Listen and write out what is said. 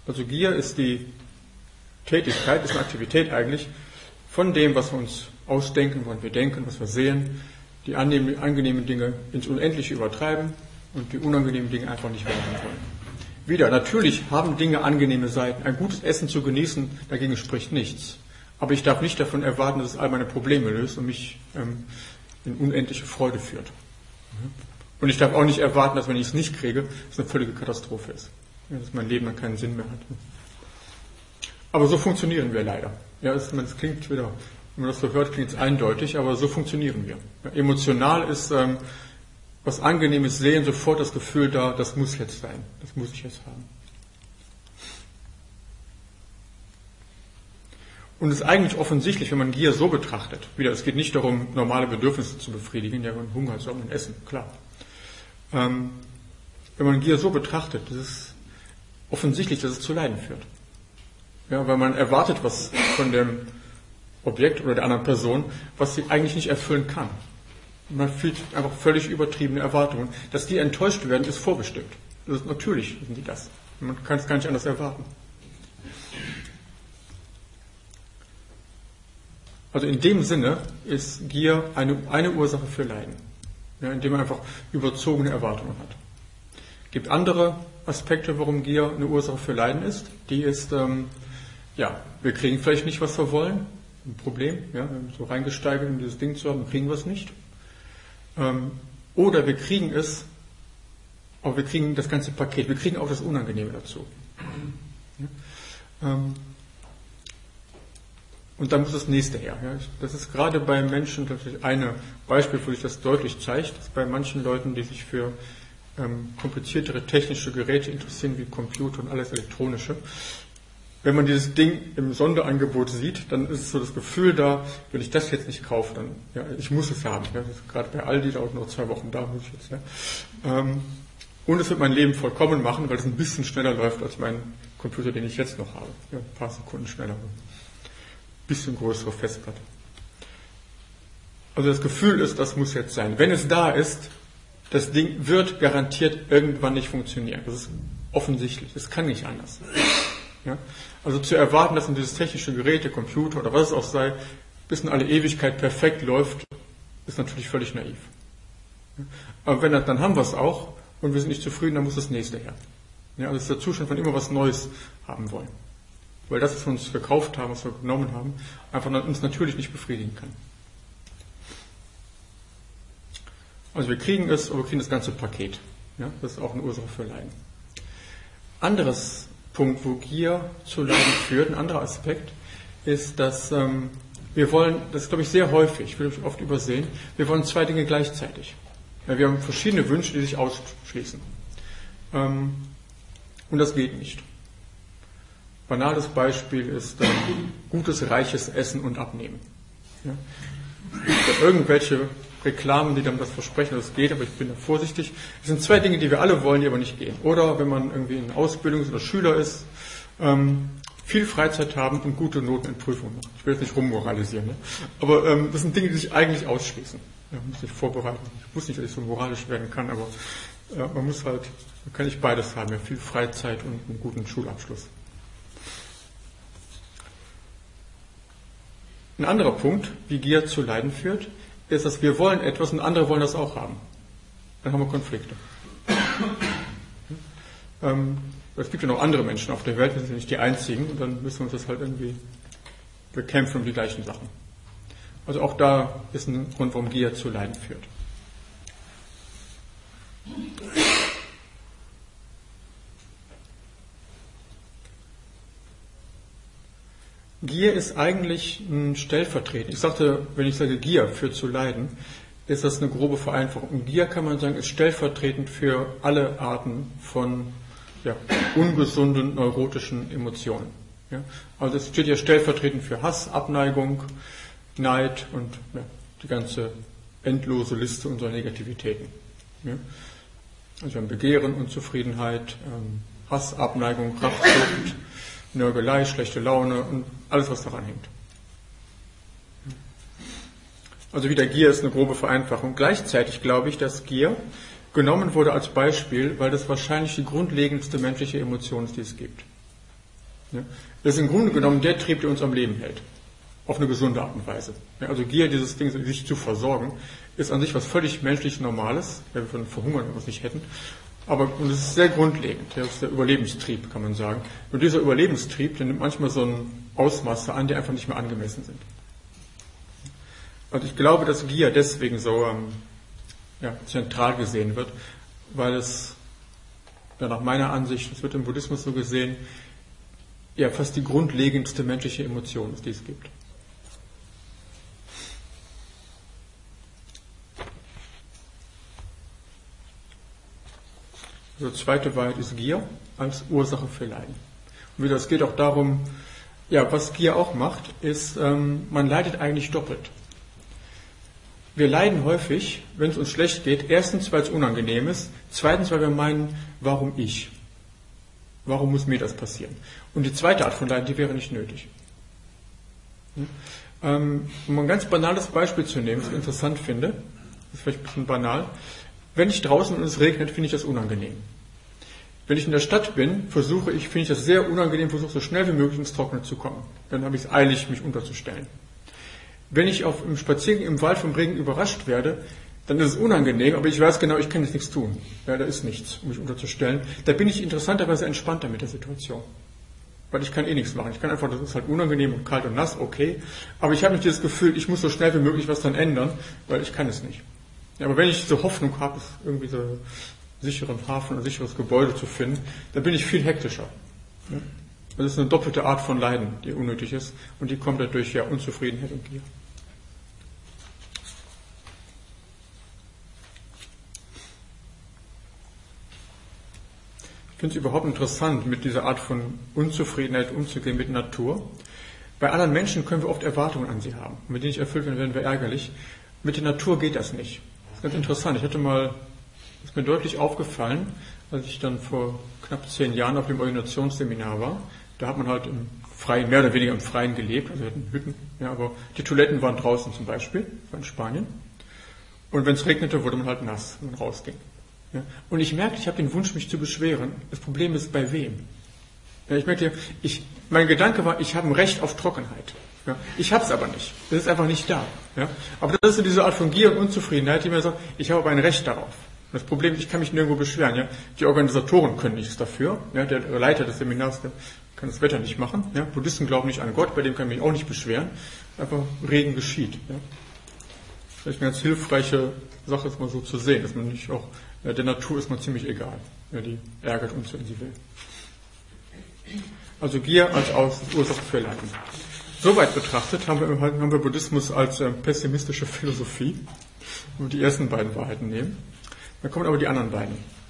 Also Gier ist die Tätigkeit, ist eine Aktivität eigentlich von dem, was wir uns ausdenken, was wir denken, was wir sehen, die angenehmen Dinge ins Unendliche übertreiben und die unangenehmen Dinge einfach nicht wahrnehmen wollen. Wieder, natürlich haben Dinge angenehme Seiten. Ein gutes Essen zu genießen, dagegen spricht nichts. Aber ich darf nicht davon erwarten, dass es all meine Probleme löst und mich in unendliche Freude führt. Und ich darf auch nicht erwarten, dass wenn ich es nicht kriege, es eine völlige Katastrophe ist. Ja, dass mein Leben dann keinen Sinn mehr hat. Aber so funktionieren wir leider. Ja, es klingt wieder, wenn man das so hört, klingt es eindeutig, aber so funktionieren wir. Ja, emotional ist was Angenehmes sehen, sofort das Gefühl da, das muss jetzt sein, das muss ich jetzt haben. Und es ist eigentlich offensichtlich, wenn man Gier so betrachtet, wieder, es geht nicht darum, normale Bedürfnisse zu befriedigen, ja, wenn Hunger soll man essen, klar. Wenn man Gier so betrachtet, das ist offensichtlich, dass es zu Leiden führt. Ja, weil man erwartet was von dem Objekt oder der anderen Person, was sie eigentlich nicht erfüllen kann. Man fühlt einfach völlig übertriebene Erwartungen. Dass die enttäuscht werden, ist vorbestimmt. Das ist natürlich, sind die das. Man kann es gar nicht anders erwarten. Also in dem Sinne ist Gier eine Ursache für Leiden, ja, indem man einfach überzogene Erwartungen hat. Es gibt andere Aspekte, warum Gier eine Ursache für Leiden ist. Die ist, wir kriegen vielleicht nicht, was wir wollen, ein Problem, ja, wir haben so reingesteigert, um dieses Ding zu haben, kriegen wir es nicht. Oder wir kriegen es, aber wir kriegen das ganze Paket, wir kriegen auch das Unangenehme dazu. Ja, und dann muss das nächste her. Ja. Das ist gerade bei Menschen tatsächlich ein Beispiel, wo sich das deutlich zeigt, dass bei manchen Leuten, die sich für kompliziertere technische Geräte interessieren, wie Computer und alles Elektronische, wenn man dieses Ding im Sonderangebot sieht, dann ist es so das Gefühl da, wenn ich das jetzt nicht kaufe, dann, ja, ich muss es haben. Ja. Das ist gerade bei Aldi, dauert noch 2 Wochen, da muss ich jetzt. Ja. Und es wird mein Leben vollkommen machen, weil es ein bisschen schneller läuft als mein Computer, den ich jetzt noch habe. Ja, ein paar Sekunden schneller. Bisschen größere Festplatte. Also das Gefühl ist, das muss jetzt sein. Wenn es da ist, das Ding wird garantiert irgendwann nicht funktionieren. Das ist offensichtlich. Das kann nicht anders. Ja? Also zu erwarten, dass dieses technische Geräte, Computer oder was es auch sei, bis in alle Ewigkeit perfekt läuft, ist natürlich völlig naiv. Ja? Aber dann haben wir es auch und wir sind nicht zufrieden, dann muss das nächste her. Ja? Also das ist der Zustand von immer was Neues haben wollen. Weil das, was wir uns gekauft haben, was wir genommen haben, einfach uns natürlich nicht befriedigen kann. Also wir kriegen es, aber wir kriegen das ganze Paket. Ja, das ist auch eine Ursache für Leiden. Anderes Punkt, wo Gier zu Leiden führt, ein anderer Aspekt, ist, dass wir wollen, das ist glaube ich sehr häufig, wird oft übersehen, wir wollen 2 Dinge gleichzeitig. Ja, wir haben verschiedene Wünsche, die sich ausschließen. Und das geht nicht. Banales Beispiel ist gutes, reiches Essen und Abnehmen. Ja? Irgendwelche Reklamen, die dann das versprechen, dass es geht, aber ich bin da vorsichtig. Es sind 2 Dinge, die wir alle wollen, die aber nicht gehen. Oder wenn man irgendwie in Ausbildung oder Schüler ist, viel Freizeit haben und gute Noten in Prüfungen machen. Ich will jetzt nicht rummoralisieren, ne? Aber das sind Dinge, die sich eigentlich ausschließen. Ja, man muss sich vorbereiten. Ich wusste nicht, dass ich so moralisch werden kann, aber man kann nicht beides haben, ja, viel Freizeit und einen guten Schulabschluss. Ein anderer Punkt, wie Gier zu Leiden führt, ist, dass wir wollen etwas und andere wollen das auch haben. Dann haben wir Konflikte. Es gibt ja noch andere Menschen auf der Welt, wir sind ja nicht die einzigen, und dann müssen wir uns das halt irgendwie bekämpfen um die gleichen Sachen. Also auch da ist ein Grund, warum Gier zu Leiden führt. Gier ist eigentlich ein Stellvertretend. Ich sagte, wenn ich sage Gier führt zu Leiden, ist das eine grobe Vereinfachung. Und Gier, kann man sagen, ist stellvertretend für alle Arten von ungesunden, neurotischen Emotionen. Ja? Also es steht ja stellvertretend für Hass, Abneigung, Neid und die ganze endlose Liste unserer Negativitäten. Ja? Also wir haben Begehren, Unzufriedenheit, Hass, Abneigung, Rachsucht, Nörgelei, schlechte Laune und alles, was daran hängt. Also wieder Gier ist eine grobe Vereinfachung. Gleichzeitig glaube ich, dass Gier genommen wurde als Beispiel, weil das wahrscheinlich die grundlegendste menschliche Emotion ist, die es gibt. Ja? Das ist im Grunde genommen der Trieb, der uns am Leben hält. Auf eine gesunde Art und Weise. Ja, also Gier, dieses Ding, sich zu versorgen, ist an sich was völlig menschlich Normales. Ja, wir würden verhungern, wenn wir es nicht hätten. Und es ist sehr grundlegend. Das ist der Überlebenstrieb, kann man sagen. Und dieser Überlebenstrieb, der nimmt manchmal so ein Ausmaße an, die einfach nicht mehr angemessen sind. Also ich glaube, dass Gier deswegen so zentral gesehen wird, weil es nach meiner Ansicht, das wird im Buddhismus so gesehen, fast die grundlegendste menschliche Emotion ist, die es gibt. Also zweite Wahrheit ist Gier als Ursache für Leiden. Und wieder, es geht auch darum, was Gier auch macht, ist, man leidet eigentlich doppelt. Wir leiden häufig, wenn es uns schlecht geht, erstens, weil es unangenehm ist, zweitens, weil wir meinen, warum ich? Warum muss mir das passieren? Und die zweite Art von Leiden, die wäre nicht nötig. Um ein ganz banales Beispiel zu nehmen, das ich interessant finde, das ist vielleicht ein bisschen banal, wenn ich draußen und es regnet, finde ich das unangenehm. Wenn ich in der Stadt bin, finde ich das sehr unangenehm, versuche so schnell wie möglich ins Trockene zu kommen. Dann habe ich es eilig, mich unterzustellen. Wenn ich im Spaziergang im Wald vom Regen überrascht werde, dann ist es unangenehm, aber ich weiß genau, ich kann jetzt nichts tun. Ja, da ist nichts, um mich unterzustellen. Da bin ich interessanterweise entspannter mit der Situation. Weil ich kann eh nichts machen. Ich kann einfach, das ist halt unangenehm und kalt und nass, okay. Aber ich habe nicht das Gefühl, ich muss so schnell wie möglich was dann ändern, weil ich kann es nicht. Ja, aber wenn ich so Hoffnung habe, irgendwie so einen sicheren Hafen, ein sicheres Gebäude zu finden, dann bin ich viel hektischer. Ja? Das ist eine doppelte Art von Leiden, die unnötig ist. Und die kommt dadurch Unzufriedenheit und Gier. Ich finde es überhaupt interessant, mit dieser Art von Unzufriedenheit umzugehen mit Natur. Bei anderen Menschen können wir oft Erwartungen an sie haben. Und wenn die nicht erfüllt werden, werden wir ärgerlich. Mit der Natur geht das nicht. Das ist ganz interessant. Ist mir deutlich aufgefallen, als ich dann vor knapp 10 Jahren auf dem Ordinationsseminar war. Da hat man halt mehr oder weniger im Freien gelebt. Also wir hatten Hütten, aber die Toiletten waren draußen zum Beispiel, war in Spanien. Und wenn es regnete, wurde man halt nass, wenn man rausging. Ja, und ich merkte, ich habe den Wunsch, mich zu beschweren. Das Problem ist, bei wem? Ja, ich merkte, mein Gedanke war, ich habe ein Recht auf Trockenheit. Ja, ich habe es aber nicht. Es ist einfach nicht da. Ja, aber das ist so diese Art von Gier und Unzufriedenheit, die mir sagt, ich habe aber ein Recht darauf. Und das Problem ist, ich kann mich nirgendwo beschweren. Ja. Die Organisatoren können nichts dafür. Ja, der Leiter des Seminars, der kann das Wetter nicht machen. Ja. Buddhisten glauben nicht an Gott, bei dem kann ich mich auch nicht beschweren. Einfach Regen geschieht. Ja. Vielleicht eine ganz hilfreiche Sache ist mal so zu sehen, dass man nicht auch der Natur ist man ziemlich egal. Ja, die ärgert uns, wenn sie will. Also Gier als Ursache für Leiden. Soweit betrachtet haben wir Buddhismus als pessimistische Philosophie, wenn wir die ersten beiden Wahrheiten nehmen. Dann kommen aber die anderen beiden.